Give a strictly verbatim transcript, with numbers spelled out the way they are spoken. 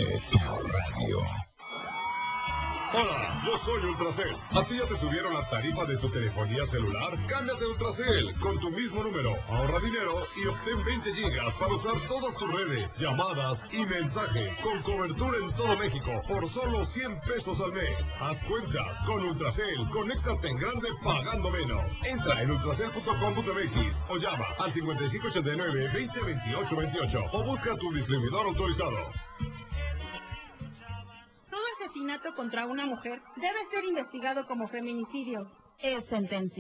Radio. Hola, yo soy Ultracel. ¿A ti ya te subieron la tarifa de tu telefonía celular? Cámbiate a Ultracel con tu mismo número. Ahorra dinero y obtén veinte gigas para usar todas tus redes, llamadas y mensajes con cobertura en todo México por solo cien pesos al mes. Haz cuentas con Ultracel. Conéctate en grande pagando menos. Entra en ultracel punto com punto m x o llama al cincuenta y cinco ochenta y nueve, veinte veintiocho veintiocho o busca tu distribuidor autorizado. Todo asesinato contra una mujer debe ser investigado como feminicidio. Es sentencia.